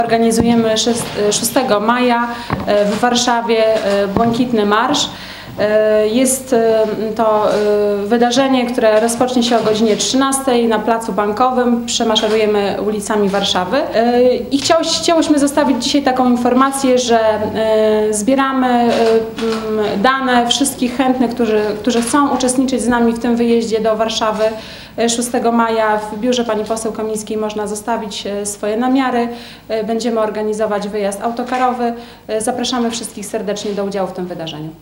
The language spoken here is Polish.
Organizujemy 6 maja w Warszawie Błękitny Marsz. Jest to wydarzenie, które rozpocznie się o godzinie 13 na Placu Bankowym. Przemaszerujemy ulicami Warszawy i chciałyśmy zostawić dzisiaj taką informację, że zbieramy dane wszystkich chętnych, którzy chcą uczestniczyć z nami w tym wyjeździe do Warszawy 6 maja. W biurze pani poseł Kamińskiej można zostawić swoje namiary. Będziemy organizować wyjazd autokarowy. Zapraszamy wszystkich serdecznie do udziału w tym wydarzeniu.